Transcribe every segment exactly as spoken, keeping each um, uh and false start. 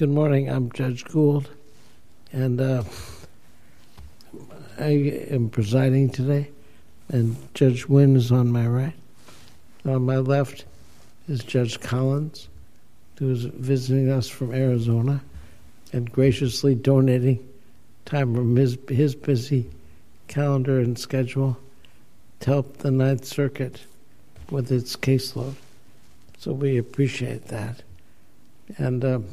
Good morning. I'm Judge Gould, and uh, I am presiding today, and Judge Wynn is on my right. On my left is Judge Collins, who is visiting us from Arizona and graciously donating time from his, his busy calendar and schedule to help the Ninth Circuit with its caseload. So we appreciate that. And um,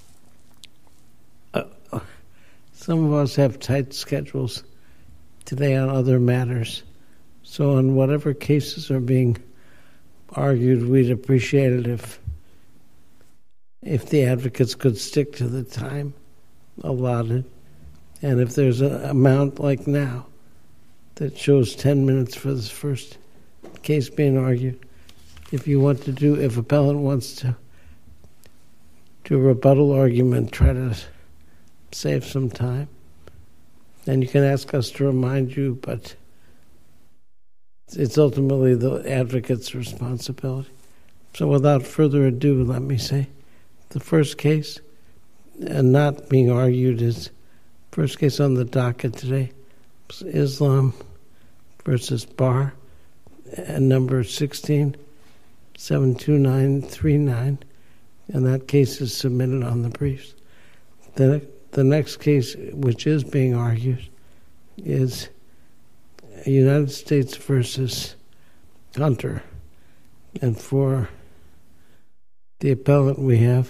uh, some of us have tight schedules today on other matters. So on whatever cases are being argued, we'd appreciate it if if the advocates could stick to the time allotted. And if there's an amount like now that shows ten minutes for this first case being argued, if you want to do, if appellant wants to do a rebuttal argument, try to save some time. And you can ask us to remind you, but it's ultimately the advocate's responsibility. So without further ado, let me say, the first case, and not being argued, is first case on the docket today, Islam versus Barr, and number sixteen seven two nine three nine, and that case is submitted on the briefs. The, the next case, which is being argued, is United States versus Hunter. And for the appellant, we have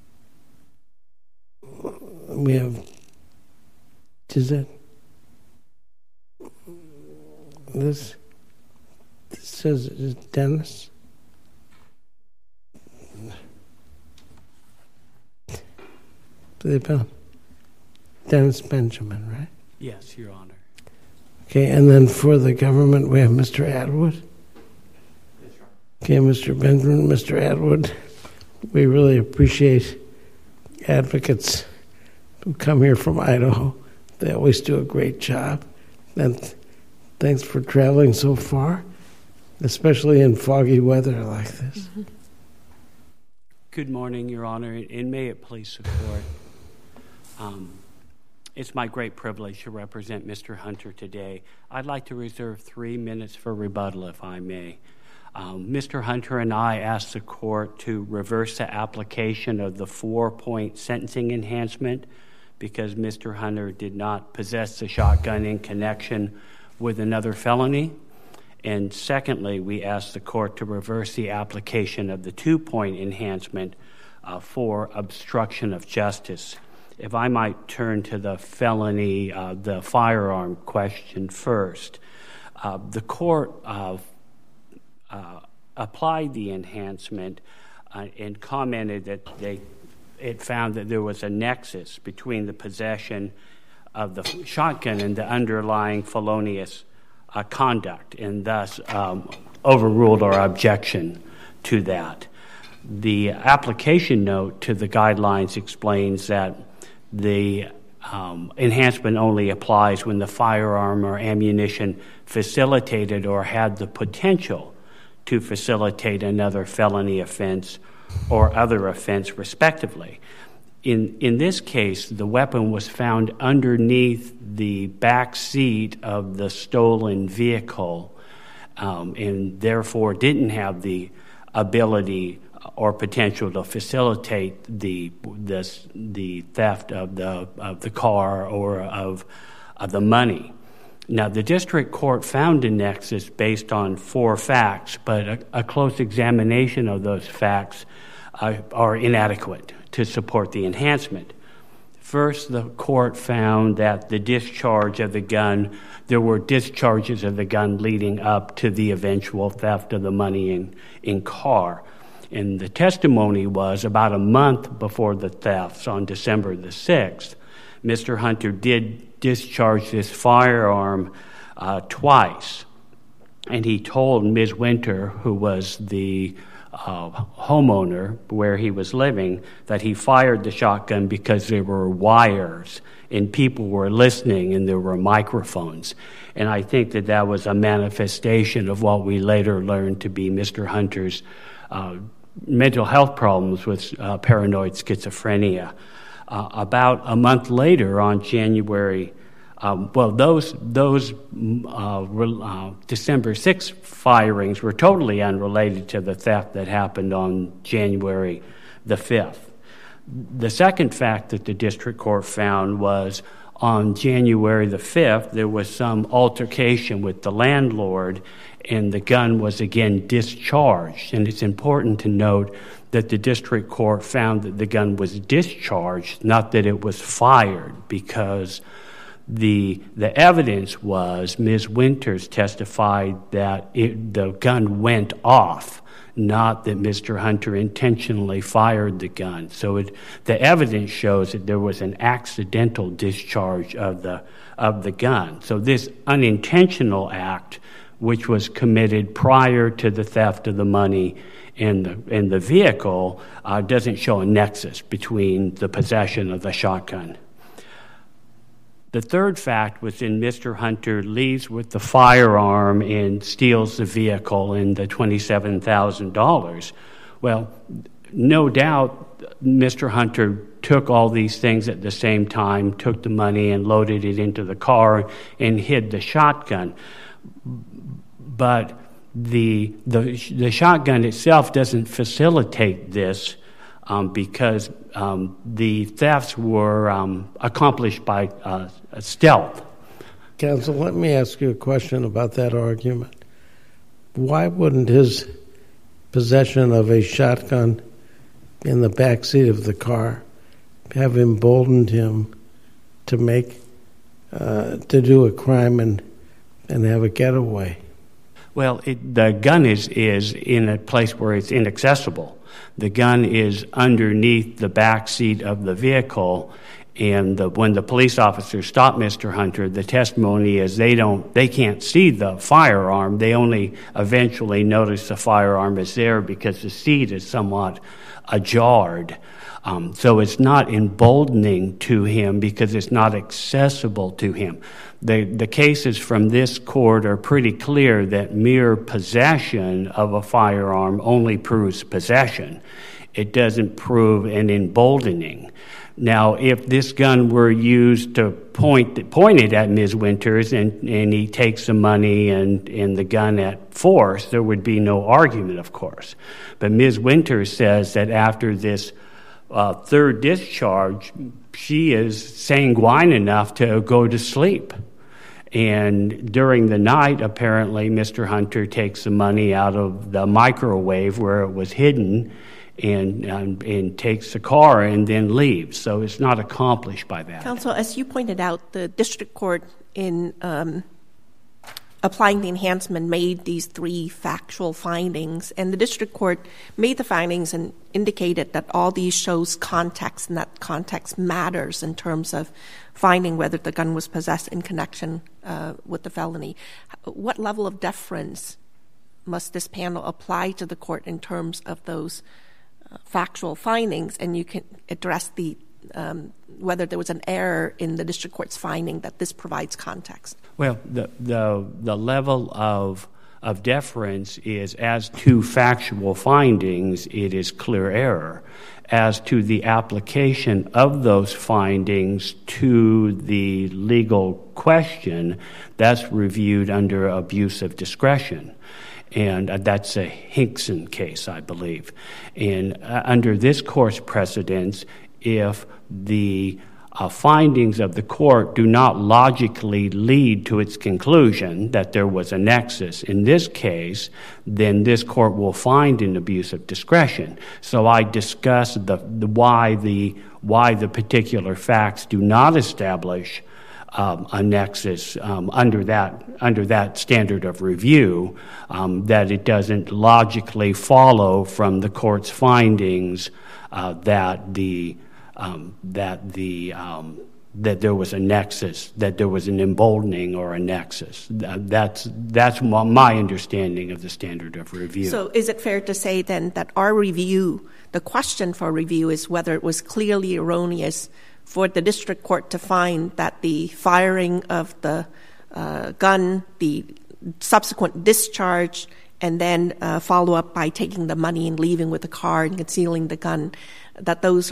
we have is that this, this says it's Dennis. The appellant, Dennis Benjamin, right? Yes, Your Honor. Okay, and then for the government, we have Mister Atwood. Okay, Mister Benjamin, Mister Atwood, we really appreciate advocates who come here from Idaho. They always do a great job. And thanks for traveling so far, especially in foggy weather like this. Mm-hmm. Good morning, Your Honor, and may it please the Court. Um, it's my great privilege to represent Mister Hunter today. I'd like to reserve three minutes for rebuttal, if I may. Um, Mister Hunter and I asked the Court to reverse the application of the four-point sentencing enhancement because Mister Hunter did not possess the shotgun in connection with another felony. And secondly, we asked the Court to reverse the application of the two-point enhancement uh, for obstruction of justice. If I might turn to the felony, uh, the firearm question first. Uh, the Court uh, uh, applied the enhancement uh, and commented that they it found that there was a nexus between the possession of the shotgun and the underlying felonious uh, conduct, and thus um, overruled our objection to that. The application note to the guidelines explains that the um, enhancement only applies when the firearm or ammunition facilitated or had the potential to facilitate another felony offense or other offense, respectively. In in this case, the weapon was found underneath the back seat of the stolen vehicle, um, and therefore didn't have the ability or potential to facilitate the this, the theft of the of the car or of of the money. Now, the district court found a nexus based on four facts, but a, a close examination of those facts uh, are inadequate to support the enhancement. First, the court found that the discharge of the gun, there were discharges of the gun leading up to the eventual theft of the money in, in car. And the testimony was about a month before the thefts, on December the sixth, Mister Hunter did discharge this firearm uh, twice. And he told Miz Winter, who was the uh, homeowner where he was living, that he fired the shotgun because there were wires and people were listening and there were microphones. And I think that that was a manifestation of what we later learned to be Mister Hunter's uh, mental health problems with uh, paranoid schizophrenia. Uh, about a month later, on January, um, well, those those uh, re- uh, December sixth firings were totally unrelated to the theft that happened on January the fifth. The second fact that the district court found was on January the fifth, there was some altercation with the landlord, and the gun was again discharged. And it's important to note that the district court found that the gun was discharged, not that it was fired, because the the evidence was Miz Winters testified that it, the gun went off, not that Mister Hunter intentionally fired the gun. So it, the evidence shows that there was an accidental discharge of the of the gun. So this unintentional act, which was committed prior to the theft of the money and the, and the vehicle, uh, doesn't show a nexus between the possession of the shotgun. The third fact was when Mister Hunter leaves with the firearm and steals the vehicle and the twenty-seven thousand dollars. Well, no doubt Mister Hunter took all these things at the same time, took the money and loaded it into the car and hid the shotgun. But the the, the shotgun itself doesn't facilitate this um, because um, the thefts were um, accomplished by uh, stealth. Counsel, let me ask you a question about that argument. Why wouldn't his possession of a shotgun in the backseat of the car have emboldened him to make uh, to do a crime and and have a getaway? Well, it, the gun is is in a place where it's inaccessible. The gun is underneath the back seat of the vehicle, and the, when the police officers stop Mister Hunter, the testimony is they don't, they can't see the firearm. They only eventually notice the firearm is there because the seat is somewhat ajar. Um, so it's not emboldening to him because it's not accessible to him. The, the cases from this court are pretty clear that mere possession of a firearm only proves possession. It doesn't prove an emboldening. Now, if this gun were used to point pointed at Miz Winters and, and he takes the money and, and the gun at force, there would be no argument, of course. But Miz Winters says that after this uh, third discharge, she is sanguine enough to go to sleep. And during the night, apparently, Mister Hunter takes the money out of the microwave where it was hidden and, and and takes the car and then leaves. So it's not accomplished by that. Counsel, as you pointed out, the district court in um, applying the enhancement made these three factual findings, and the district court made the findings and indicated that all these shows context, and that context matters in terms of finding whether the gun was possessed in connection uh, with the felony. What level of deference must this panel apply to the court in terms of those uh, factual findings? And you can address the um, whether there was an error in the district court's finding that this provides context. Well, the the the level of of deference is as to factual findings, it is clear error. As to the application of those findings to the legal question, that's reviewed under abuse of discretion. And uh, that's a Hinkson case, I believe. And uh, under this court's precedence, if the Uh, findings of the court do not logically lead to its conclusion that there was a nexus in this case, then this court will find an abuse of discretion. So I discussed the, the why the why the particular facts do not establish um, a nexus um, under that under that standard of review. Um, that it doesn't logically follow from the court's findings uh, that the Um, that the um, that there was a nexus, that there was an emboldening or a nexus. That, that's that's my understanding of the standard of review. So, is it fair to say then that our review, the question for review, is whether it was clearly erroneous for the district court to find that the firing of the uh, gun, the subsequent discharge, and then uh, follow up by taking the money and leaving with the car and concealing the gun, that those are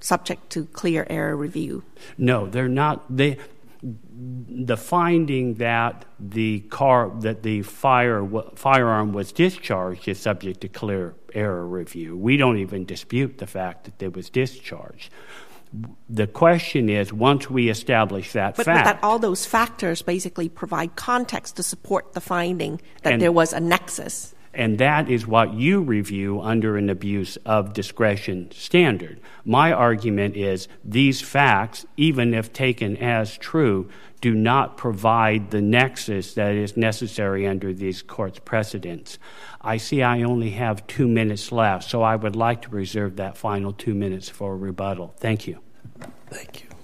subject to clear error review? No, they're not. They, the finding that the car that the fire firearm was discharged is subject to clear error review. We don't even dispute the fact that it was discharged. The question is, once we establish that but, fact, but that all those factors basically provide context to support the finding that and, there was a nexus. And that is what you review under an abuse of discretion standard. My argument is these facts, even if taken as true, do not provide the nexus that is necessary under these court's precedents. I see I only have two minutes left, so I would like to reserve that final two minutes for rebuttal. Thank you. Thank you.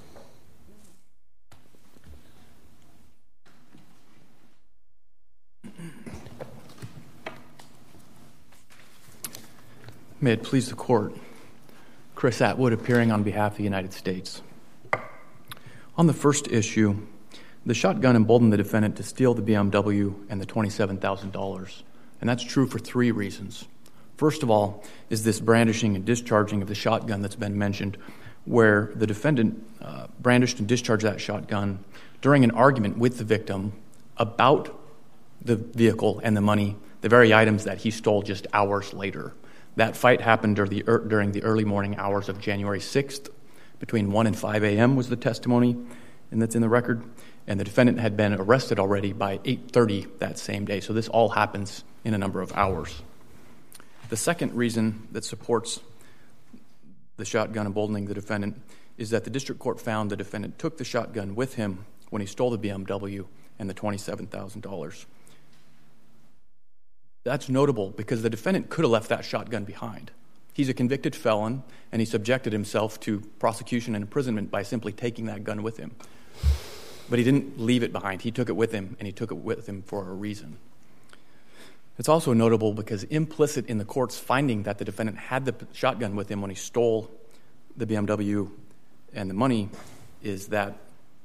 May it please the Court, Chris Atwood appearing on behalf of the United States. On the first issue, the shotgun emboldened the defendant to steal the B M W and the twenty-seven thousand dollars, and that's true for three reasons. First of all is this brandishing and discharging of the shotgun that's been mentioned, where the defendant uh, brandished and discharged that shotgun during an argument with the victim about the vehicle and the money, the very items that he stole just hours later. That fight happened during the, er, during the early morning hours of January sixth. Between one and five a.m. was the testimony, and that's in the record. And the defendant had been arrested already by eight thirty that same day. So this all happens in a number of hours. The second reason that supports the shotgun emboldening the defendant is that the district court found the defendant took the shotgun with him when he stole the B M W and the twenty-seven thousand dollars. That's notable because the defendant could have left that shotgun behind. He's a convicted felon, and he subjected himself to prosecution and imprisonment by simply taking that gun with him. But he didn't leave it behind. He took it with him, and he took it with him for a reason. It's also notable because implicit in the court's finding that the defendant had the shotgun with him when he stole the B M W and the money is that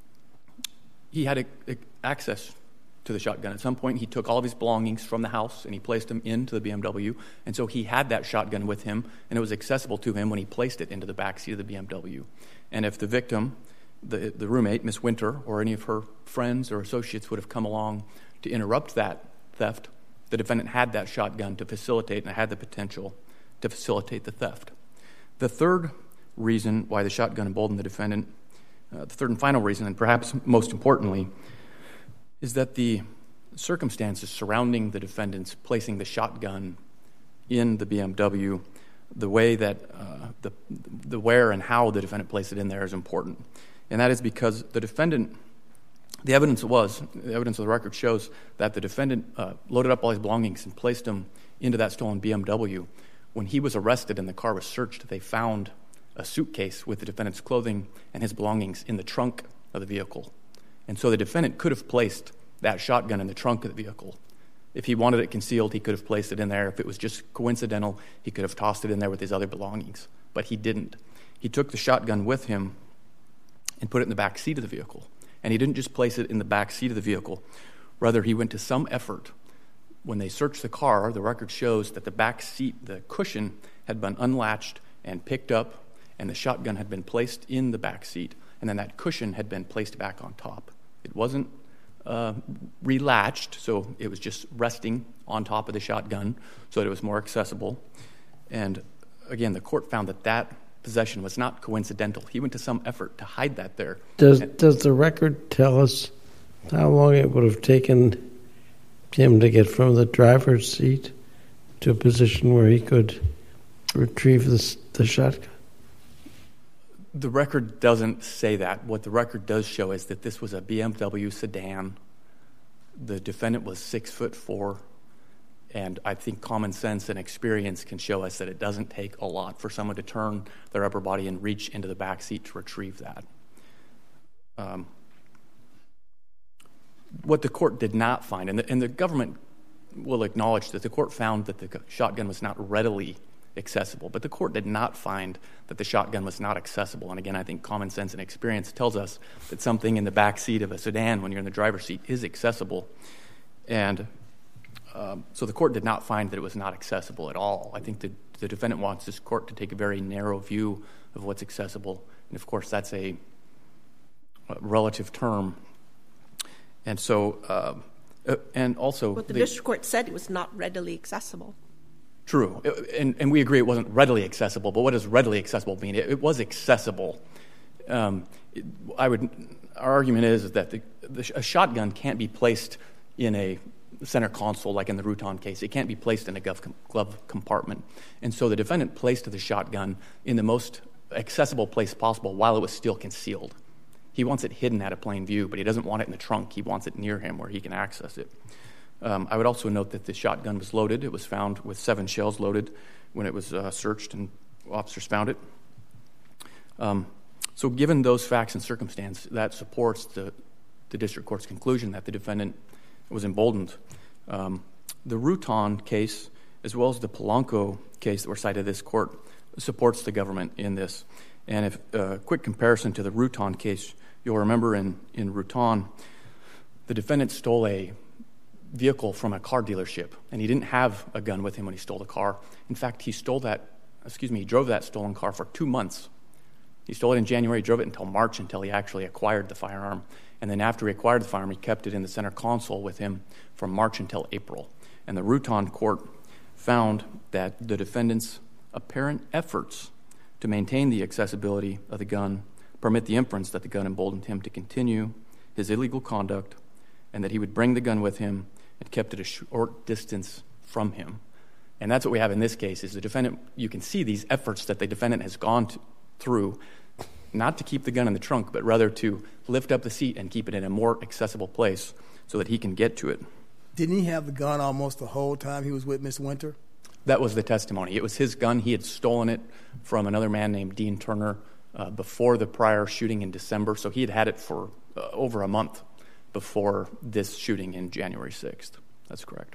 he had a, a access to the shotgun. At some point, he took all of his belongings from the house and he placed them into the B M W, and so he had that shotgun with him, and it was accessible to him when he placed it into the back seat of the B M W. And if the victim, the, the roommate, Miss Winter, or any of her friends or associates would have come along to interrupt that theft, the defendant had that shotgun to facilitate and had the potential to facilitate the theft. The third reason why the shotgun emboldened the defendant, uh, the third and final reason, and perhaps most importantly, is that the circumstances surrounding the defendant's placing the shotgun in the B M W, the way that uh, the the where and how the defendant placed it in there is important. And that is because the defendant, the evidence was, the evidence of the record shows that the defendant uh, loaded up all his belongings and placed them into that stolen B M W. When he was arrested and the car was searched, they found a suitcase with the defendant's clothing and his belongings in the trunk of the vehicle. And so the defendant could have placed that shotgun in the trunk of the vehicle. If he wanted it concealed, he could have placed it in there. If it was just coincidental, he could have tossed it in there with his other belongings. But he didn't. He took the shotgun with him and put it in the back seat of the vehicle. And he didn't just place it in the back seat of the vehicle. Rather, he went to some effort. When they searched the car, the record shows that the back seat, the cushion, had been unlatched and picked up, and the shotgun had been placed in the back seat, and then that cushion had been placed back on top. It wasn't uh, relatched, so it was just resting on top of the shotgun so that it was more accessible. And again, the court found that that possession was not coincidental. He went to some effort to hide that there. Does and, does the record tell us how long it would have taken him to get from the driver's seat to a position where he could retrieve the, the shotgun? The record doesn't say that. What the record does show is that this was a B M W sedan. The defendant was six foot four, and I think common sense and experience can show us that it doesn't take a lot for someone to turn their upper body and reach into the back seat to retrieve that. Um, what the court did not find, and the, and the government will acknowledge that the court found that the shotgun was not readily accessible, but the court did not find that the shotgun was not accessible. And again, I think common sense and experience tells us that something in the back seat of a sedan when you're in the driver's seat is accessible. And um, so the court did not find that it was not accessible at all. I think the the defendant wants this court to take a very narrow view of what's accessible. And, of course, that's a, a relative term. And so, uh, uh, and also... But the, the district court said it was not readily accessible. True. And, and we agree it wasn't readily accessible. But what does readily accessible mean? It, it was accessible. Um, it, I would... Our argument is that the, the, a shotgun can't be placed in a center console like in the Rutan case. It can't be placed in a glove, glove compartment. And so the defendant placed the shotgun in the most accessible place possible while it was still concealed. He wants it hidden out of plain view, but he doesn't want it in the trunk. He wants it near him where he can access it. Um, I would also note that the shotgun was loaded. It was found with seven shells loaded when it was uh, searched and officers found it. Um, So given those facts and circumstance, that supports the, the district court's conclusion that the defendant was emboldened. Um, the Rutan case, as well as the Polanco case that were cited this court, supports the government in this. And if a uh, quick comparison to the Rutan case, you'll remember in, in Rutan, the defendant stole a vehicle from a car dealership, and he didn't have a gun with him when he stole the car. In fact, he stole that, excuse me, he drove that stolen car for two months. He stole it in January, drove it until March until he actually acquired the firearm. And then after he acquired the firearm, he kept it in the center console with him from March until April. And the Rutan court found that the defendant's apparent efforts to maintain the accessibility of the gun permit the inference that the gun emboldened him to continue his illegal conduct and that he would bring the gun with him and kept it a short distance from him. And that's what we have in this case is the defendant, you can see these efforts that the defendant has gone to, through, not to keep the gun in the trunk, but rather to lift up the seat and keep it in a more accessible place so that he can get to it. Didn't he have the gun almost the whole time he was with Miss Winter? That was the testimony. It was his gun. He had stolen it from another man named Dean Turner uh, before the prior shooting in December, so he had had it for uh, over a month before this shooting in January sixth. That's correct.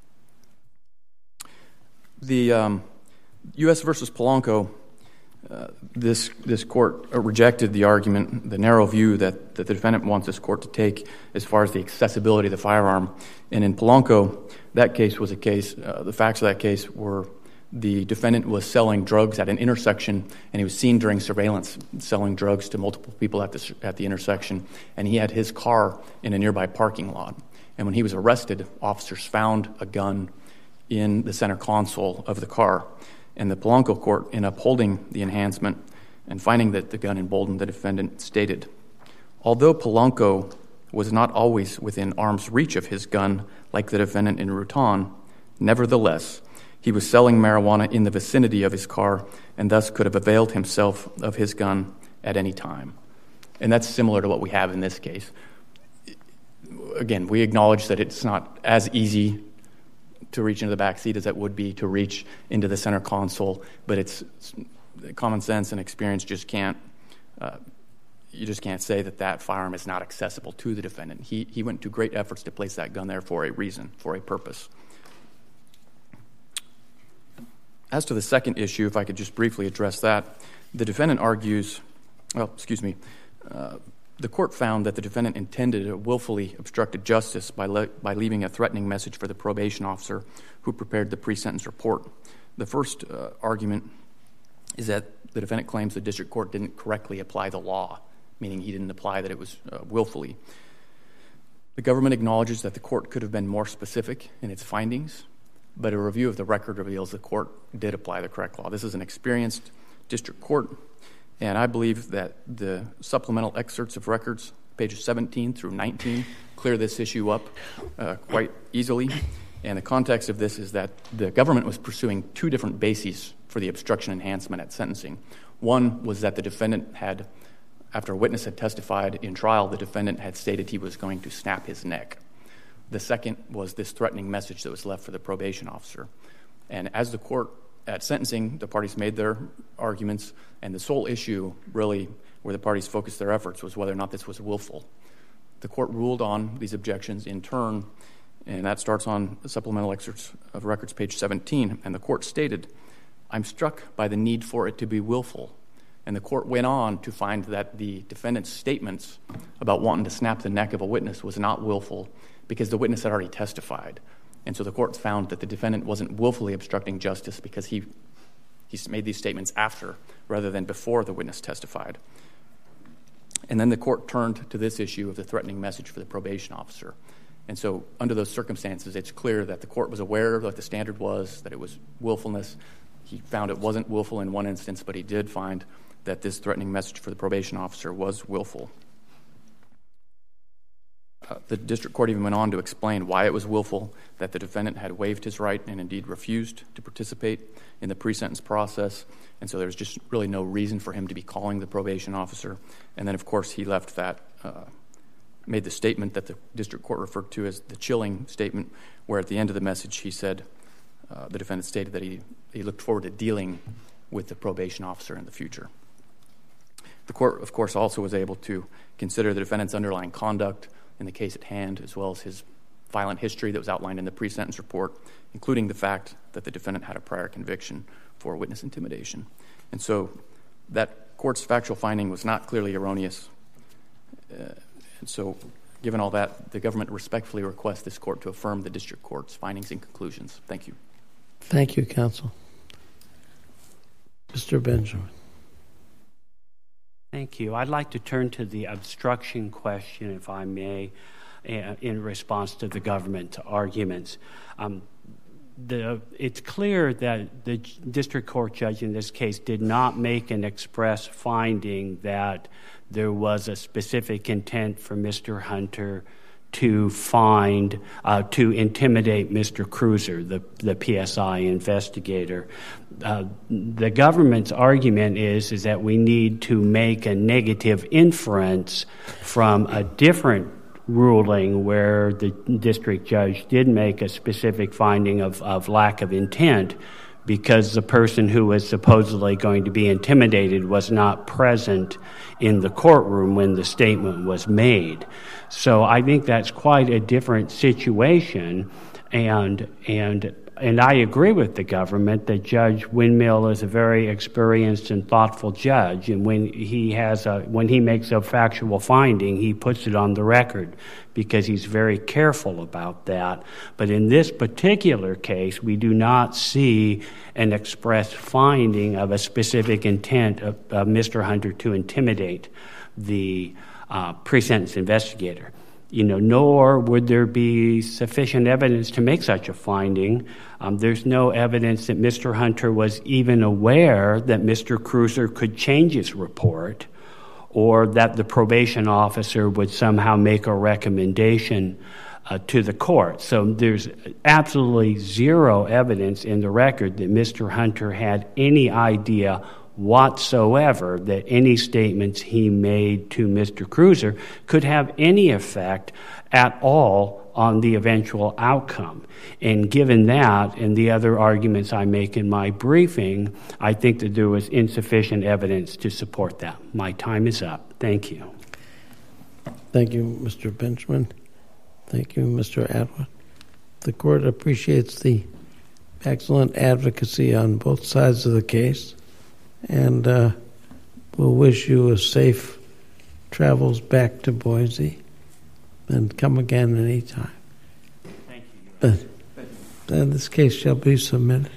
The um, U S versus Polanco, uh, this this court rejected the argument, the narrow view that, that the defendant wants this court to take as far as the accessibility of the firearm. And in Polanco, that case was a case, uh, the facts of that case were the defendant was selling drugs at an intersection, and he was seen during surveillance selling drugs to multiple people at the, at the intersection, and he had his car in a nearby parking lot. And when he was arrested, officers found a gun in the center console of the car. And the Polanco court, in upholding the enhancement and finding that the gun emboldened the defendant, stated, although Polanco was not always within arm's reach of his gun like the defendant in Rutan, nevertheless, he was selling marijuana in the vicinity of his car and thus could have availed himself of his gun at any time. And that's similar to what we have in this case. Again, we acknowledge that it's not as easy to reach into the back seat as it would be to reach into the center console, but it's, it's common sense and experience just can't, uh, you just can't say that that firearm is not accessible to the defendant. He, he went to great efforts to place that gun there for a reason, for a purpose. As to the second issue, if I could just briefly address that, the defendant argues, well, excuse me, uh, the court found that the defendant intended to willfully obstructed justice by, le- by leaving a threatening message for the probation officer who prepared the pre-sentence report. The first uh, argument is that the defendant claims the district court didn't correctly apply the law, meaning he didn't apply that it was uh, willfully. The government acknowledges that the court could have been more specific in its findings, but a review of the record reveals the court did apply the correct law. This is an experienced district court, and I believe that the supplemental excerpts of records, pages seventeen through nineteen, clear this issue up uh, quite easily. And the context of this is that the government was pursuing two different bases for the obstruction enhancement at sentencing. One was that the defendant had, after a witness had testified in trial, the defendant had stated he was going to snap his neck. The second was this threatening message that was left for the probation officer. And as the court at sentencing, the parties made their arguments, and the sole issue really where the parties focused their efforts was whether or not this was willful. The court ruled on these objections in turn, and that starts on the supplemental excerpts of records, page seventeen, and the court stated, I'm struck by the need for it to be willful. And the court went on to find that the defendant's statements about wanting to snap the neck of a witness was not willful because the witness had already testified. And so the court found that the defendant wasn't willfully obstructing justice because he He made these statements after rather than before the witness testified. And then the court turned to this issue of the threatening message for the probation officer. And so under those circumstances, it's clear that the court was aware of what the standard was, that it was willfulness. He found it wasn't willful in one instance, but he did find that this threatening message for the probation officer was willful. Uh, the district court even went on to explain why it was willful, that the defendant had waived his right and indeed refused to participate in the pre-sentence process, and so there was just really no reason for him to be calling the probation officer. And then, of course, he left that, uh, made the statement that the district court referred to as the chilling statement, where at the end of the message he said, uh, the defendant stated that he, he looked forward to dealing with the probation officer in the future. The court, of course, also was able to consider the defendant's underlying conduct in the case at hand, as well as his violent history that was outlined in the pre-sentence report, including the fact that the defendant had a prior conviction for witness intimidation. And so that court's factual finding was not clearly erroneous. Uh, and so given all that, the government respectfully requests this court to affirm the district court's findings and conclusions. Thank you. Thank you, counsel. Mister Benjamin. Thank you. I'd like to turn to the obstruction question, if I may, in response to the government arguments. Um, the, it's clear that the district court judge in this case did not make an express finding that there was a specific intent for Mister Hunter to find, uh, to intimidate Mister Cruiser, the, the P S I investigator. Uh, the government's argument is, is that we need to make a negative inference from a different ruling where the district judge did make a specific finding of, of lack of intent because the person who was supposedly going to be intimidated was not present in the courtroom when the statement was made. So I think that's quite a different situation, and and and I agree with the government that Judge Windmill is a very experienced and thoughtful judge, and when he has a when he makes a factual finding, he puts it on the record because he's very careful about that. But in this particular case, we do not see an express finding of a specific intent of, of Mister Hunter to intimidate the uh, pre-sentence investigator. You know, nor would there be sufficient evidence to make such a finding. Um, there's no evidence that Mister Hunter was even aware that Mister Cruiser could change his report or that the probation officer would somehow make a recommendation uh, to the court. So there's absolutely zero evidence in the record that Mister Hunter had any idea whatsoever that any statements he made to Mister Cruiser could have any effect at all on the eventual outcome. And given that and the other arguments I make in my briefing, I think that there was insufficient evidence to support that. My time is up. Thank you. Thank you, Mister Benjamin. Thank you, Mister Atwood. The court appreciates the excellent advocacy on both sides of the case, and uh, we'll wish you a safe travels back to Boise, and come again anytime. Thank you. But, and this case shall be submitted.